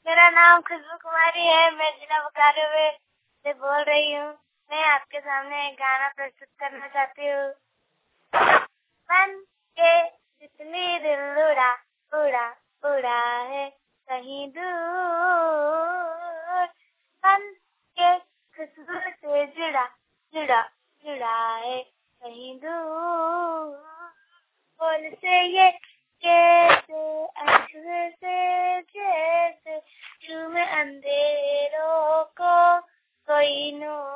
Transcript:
मेरा नाम खुशबू कुमारी है। मैं जिला बोकारो से बोल रही हूँ। मैं आपके सामने एक गाना प्रस्तुत करना चाहती हूँ। मन के तितली दिल उड़ा उड़ा उड़ा है कहीं दूर। मन के खुशबू से जुड़ा जुड़ा जुड़ा है कहीं दूर। बोल से ये कैसे अश्क से जैसे झूमे अंधेरों को कोई नूर